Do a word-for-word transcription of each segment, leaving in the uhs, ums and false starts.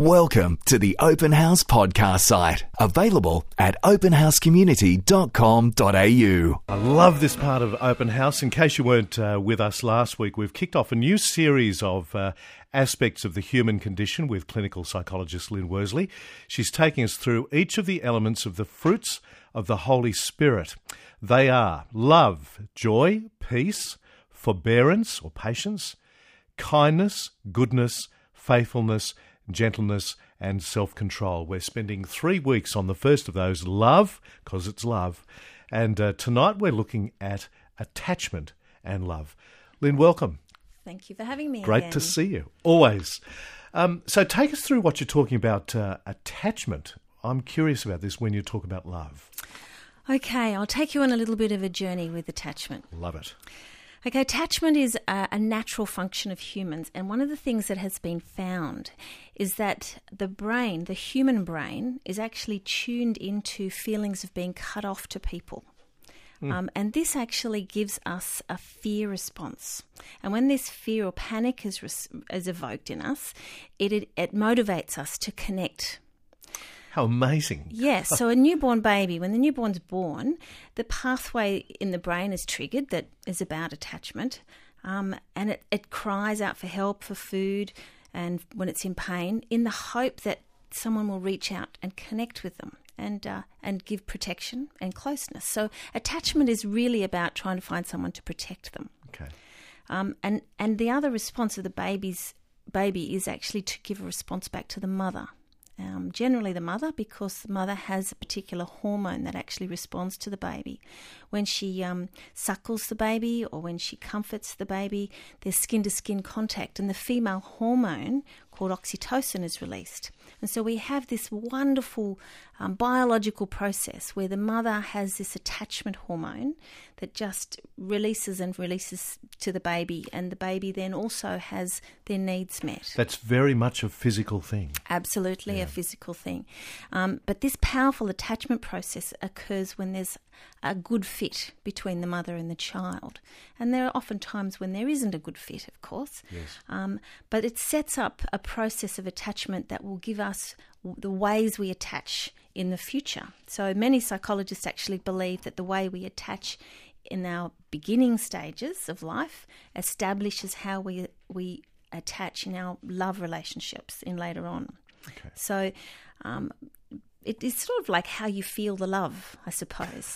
Welcome to the Open House podcast site, available at open house community dot com dot a u. I love this part of Open House. In case you weren't uh, with us last week, we've kicked off a new series of uh, aspects of the human condition with clinical psychologist Lynn Worsley. She's taking us through each of the elements of the fruits of the Holy Spirit. They are love, joy, peace, forbearance or patience, kindness, goodness, faithfulness, gentleness and self-control. We're spending three weeks on the first of those, love, because it's love. And uh, tonight we're looking at attachment and love. Lynn, welcome. Thank you for having me Great again. to see you, always. Um, so take us through what you're talking about, uh, attachment. I'm curious about this when you talk about love. Okay, I'll take you on a little bit of a journey with attachment. Love it. Okay, attachment is a, a natural function of humans, and one of the things that has been found is that the brain, the human brain, is actually tuned into feelings of being cut off to people. Mm. Um, and this actually gives us a fear response. And when this fear or panic is, res- is evoked in us, it, it, it motivates us to connect. How amazing. Yes, so a newborn baby, when the newborn's born, the pathway in the brain is triggered that is about attachment, um, and it, it cries out for help, for food, and when it's in pain, in the hope that someone will reach out and connect with them and uh, and give protection and closeness. So attachment is really about trying to find someone to protect them. Okay. Um, and, and the other response of the baby's baby is actually to give a response back to the mother. Um, generally the mother, because the mother has a particular hormone that actually responds to the baby. When she um, suckles the baby or when she comforts the baby, there's skin-to-skin contact, and the female hormone called oxytocin is released. And so we have this wonderful um, biological process where the mother has this attachment hormone that just releases and releases to the baby, and the baby then also has their needs met. That's very much a physical thing. Absolutely Yeah. a physical thing. Um, but this powerful attachment process occurs when there's a good fit between the mother and the child. And there are often times when there isn't a good fit, of course. Yes. Um, but it sets up a process of attachment that will give us the ways we attach in the future. So many psychologists actually believe that the way we attach in our beginning stages of life establishes how we we attach in our love relationships in later on. Okay. So um, it is sort of like how you feel the love, I suppose.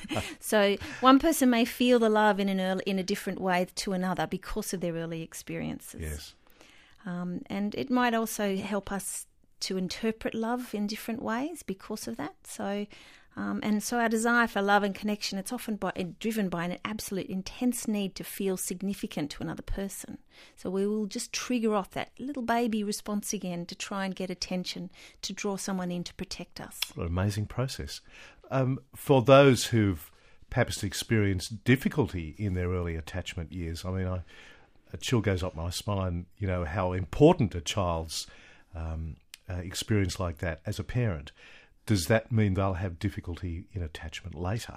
So one person may feel the love in an early, in a different way to another because of their early experiences. Yes. Um, and it might also help us to interpret love in different ways because of that. So, um, and so our desire for love and connection, it's often by, driven by an absolute intense need to feel significant to another person. So we will just trigger off that little baby response again to try and get attention, to draw someone in to protect us. What an amazing process. Um, for those who've perhaps experienced difficulty in their early attachment years, I mean, I, a chill goes up my spine, you know, how important a child's um, uh, experience like that as a parent. Does that mean they'll have difficulty in attachment later?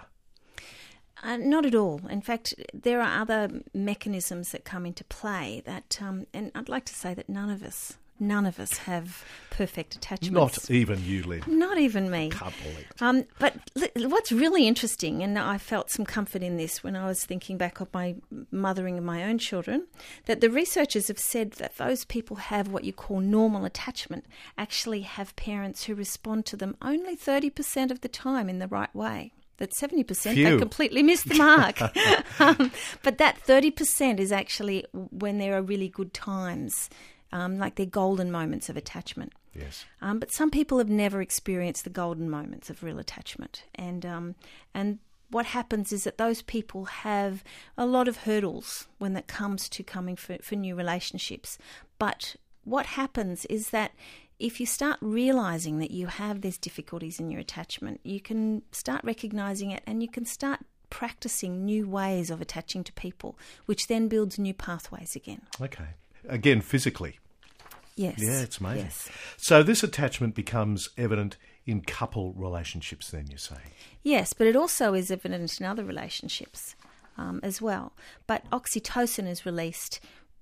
Uh, not at all. In fact, there are other mechanisms that come into play that, um, and I'd like to say that none of us, none of us have perfect attachments. Not even you, Lynn. Not even me. Can't believe it. Um, but li- what's really interesting, and I felt some comfort in this when I was thinking back of my mothering of my own children, that the researchers have said that those people have what you call normal attachment, actually have parents who respond to them only thirty percent of the time in the right way. That seventy percent, Phew. they completely missed the mark. um, but that thirty percent is actually when there are really good times, um, like they're golden moments of attachment. Yes. Um, but some people have never experienced the golden moments of real attachment. And um, and what happens is that those people have a lot of hurdles when it comes to coming for, for new relationships. But what happens is that if you start realising that you have these difficulties in your attachment, you can start recognising it and you can start practising new ways of attaching to people, which then builds new pathways again. Okay. Again, physically. Yes. Yeah, it's amazing. Yes. So this attachment becomes evident in couple relationships then, you say? Yes, but it also is evident in other relationships um, as well. But oxytocin is released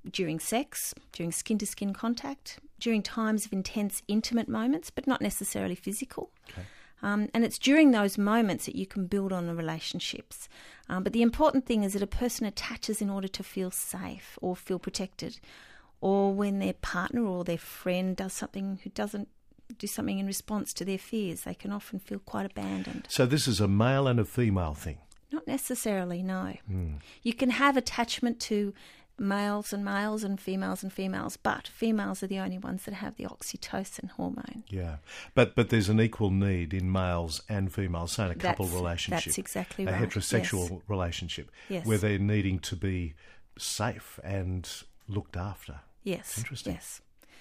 during sex, during skin-to-skin contact, during times of intense intimate moments, but not necessarily physical. Okay. Um, and it's during those moments that you can build on the relationships. Um, but the important thing is that a person attaches in order to feel safe or feel protected, or when their partner or their friend does something who doesn't do something in response to their fears, they can often feel quite abandoned. So this is a male and a female thing? Not necessarily, no. Mm. You can have attachment to males and males and females and females, but females are the only ones that have the oxytocin hormone. Yeah, but but there's an equal need in males and females, say in a couple That's- relationship. that's exactly a right, heterosexual yes. relationship, Yes. where they're needing to be safe and looked after. Yes. Interesting. Yes.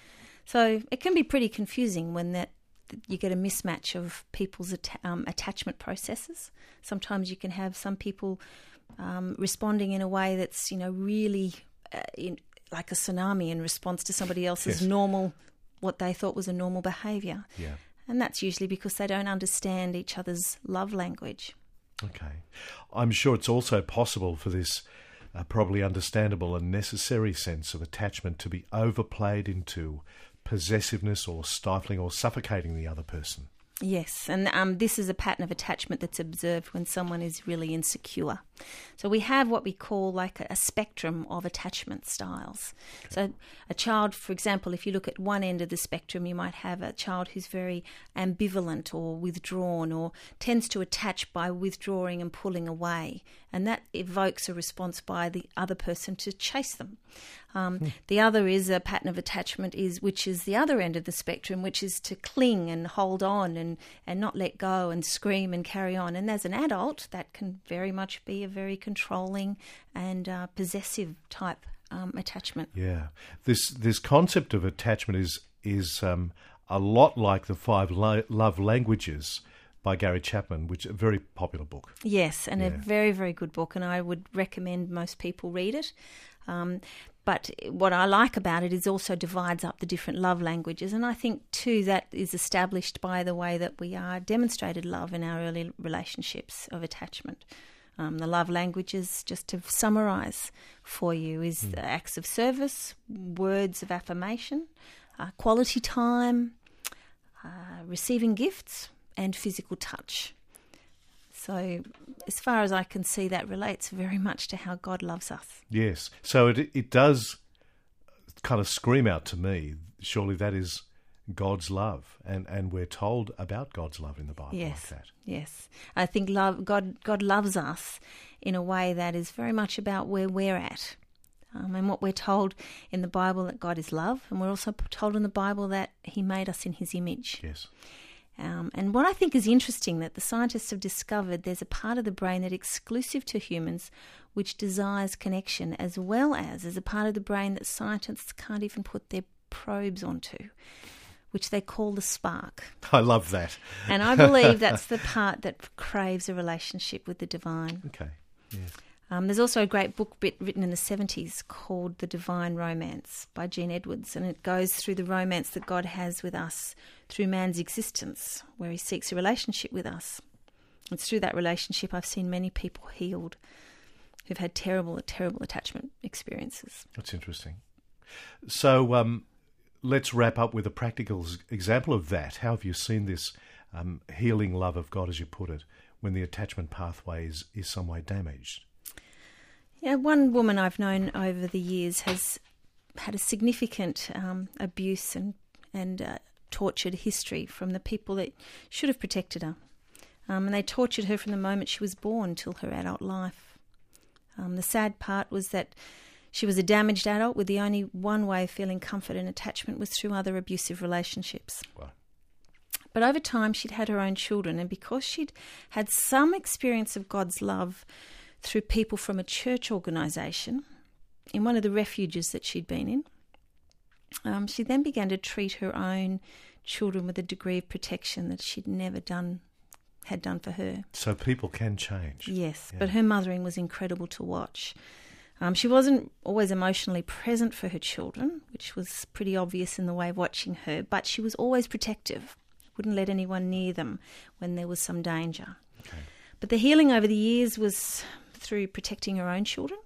So it can be pretty confusing when that you get a mismatch of people's atta- um, attachment processes. Sometimes you can have some people um, responding in a way that's, you know, really uh, in, like a tsunami in response to somebody else's Yes. normal, what they thought was a normal behaviour. Yeah. And that's usually because they don't understand each other's love language. Okay. I'm sure it's also possible for this uh, probably understandable and necessary sense of attachment to be overplayed into possessiveness or stifling or suffocating the other person. Yes, and um, this is a pattern of attachment that's observed when someone is really insecure. So we have what we call like a, a spectrum of attachment styles. Okay. So a child, for example, if you look at one end of the spectrum, you might have a child who's very ambivalent or withdrawn or tends to attach by withdrawing and pulling away. And that evokes a response by the other person to chase them. Um, hmm. The other is a pattern of attachment, is which is the other end of the spectrum, which is to cling and hold on and, and not let go and scream and carry on. And as an adult, that can very much be a very controlling and uh, possessive type um, attachment. Yeah, this this concept of attachment is is um, a lot like the Five Lo- Love Languages by Gary Chapman, which is a very popular book. Yes, and yeah. a very, very good book, and I would recommend most people read it. Um, but what I like about it is also divides up the different love languages, and I think too that is established by the way that we are demonstrated love in our early relationships of attachment. Um, the love languages, just to summarise for you, is mm. acts of service, words of affirmation, uh, quality time, uh, receiving gifts, and physical touch. So as far as I can see, that relates very much to how God loves us. Yes. So it it does kind of scream out to me, surely that is God's love, and, and we're told about God's love in the Bible yes, like that. Yes. I think love God God loves us in a way that is very much about where we're at. Um, and what we're told in the Bible, that God is love, and we're also told in the Bible that he made us in his image. Yes. Um, and what I think is interesting, that the scientists have discovered there's a part of the brain that exclusive to humans which desires connection, as well as there's a part of the brain that scientists can't even put their probes onto, which they call the spark. I love that. And I believe that's the part that craves a relationship with the divine. Okay, yeah. Um, there's also a great book writ- written in the seventies called The Divine Romance by Gene Edwards, and it goes through the romance that God has with us through man's existence, where he seeks a relationship with us. It's through that relationship I've seen many people healed who've had terrible, terrible attachment experiences. That's interesting. So um, let's wrap up with a practical example of that. How have you seen this um, healing love of God, as you put it, when the attachment pathway is, is some way damaged? Yeah, one woman I've known over the years has had a significant um, abuse and and uh, tortured history from the people that should have protected her. Um, and they tortured her from the moment she was born till her adult life. Um, the sad part was that she was a damaged adult with the only one way of feeling comfort and attachment was through other abusive relationships. Wow. But over time she'd had her own children, and because she'd had some experience of God's love through people from a church organisation in one of the refuges that she'd been in, um, she then began to treat her own children with a degree of protection that she'd never done, had done for her. So people can change. Yes, yeah. But her mothering was incredible to watch. Um, she wasn't always emotionally present for her children, which was pretty obvious in the way of watching her, but she was always protective, wouldn't let anyone near them when there was some danger. Okay. But the healing over the years was through protecting her own children,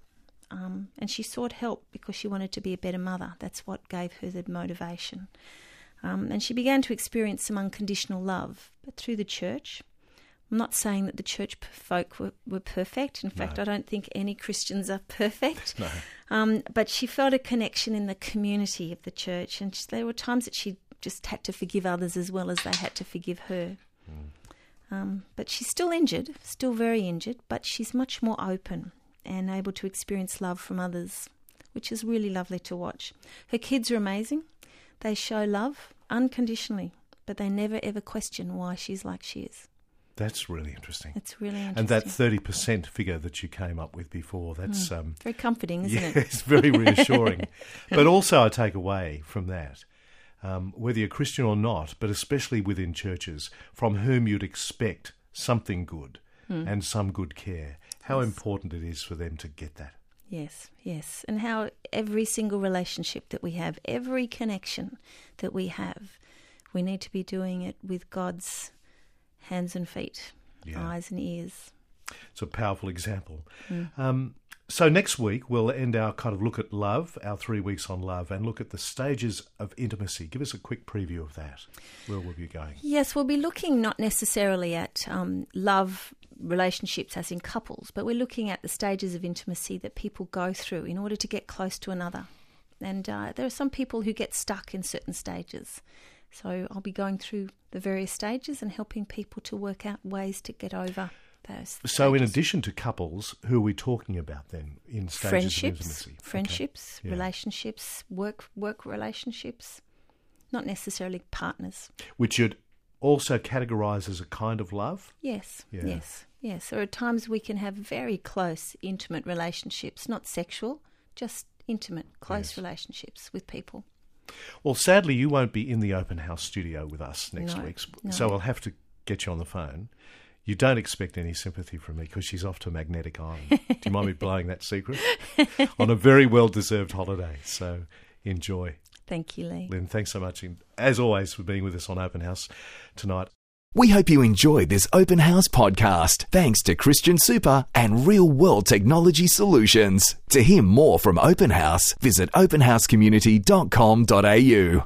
um, and she sought help because she wanted to be a better mother. That's what gave her the motivation. Um, and she began to experience some unconditional love, but through the church. I'm not saying that the church folk were, were perfect. In fact, No. I don't think any Christians are perfect. No. Um, but she felt a connection in the community of the church, and there were times that she just had to forgive others as well as they had to forgive her. Mm. Um, but she's still injured, still very injured, but she's much more open and able to experience love from others, which is really lovely to watch. Her kids are amazing. They show love unconditionally, but they never ever question why she's like she is. That's really interesting. It's really interesting. And that thirty percent figure that you came up with before, that's... Mm. Um, very comforting, isn't yeah, it? It's very reassuring. But also I take away from that, um, whether you're Christian or not, but especially within churches, from whom you'd expect something good mm. and some good care, how yes. important it is for them to get that. Yes, yes. And how every single relationship that we have, every connection that we have, we need to be doing it with God's hands and feet, yeah. eyes and ears. It's a powerful example. Mm. Um, so next week we'll end our kind of look at love, our three weeks on love, and look at the stages of intimacy. Give us a quick preview of that. Where will we be going? Yes, we'll be looking not necessarily at um, love relationships as in couples, but we're looking at the stages of intimacy that people go through in order to get close to another. And uh, there are some people who get stuck in certain stages. So I'll be going through the various stages and helping people to work out ways to get over those stages. So in addition to couples, who are we talking about then in stages friendships, of intimacy? Friendships, okay. yeah. relationships, work work relationships, not necessarily partners. Which you'd also categorise as a kind of love? Yes, yeah. yes, yes. There are times we can have very close, intimate relationships, not sexual, just intimate, close yes. relationships with people. Well, sadly, you won't be in the Open House studio with us next no, week, no. so I'll have to get you on the phone. You don't expect any sympathy from me because she's off to Magnetic Island. Do you mind me blowing that secret? On a very well-deserved holiday, so enjoy. Thank you, Lee. Lynn, thanks so much, as always, for being with us on Open House tonight. We hope you enjoyed this Open House podcast, thanks to Christian Super and Real World Technology Solutions. To hear more from Open House, visit open house community dot com dot a u.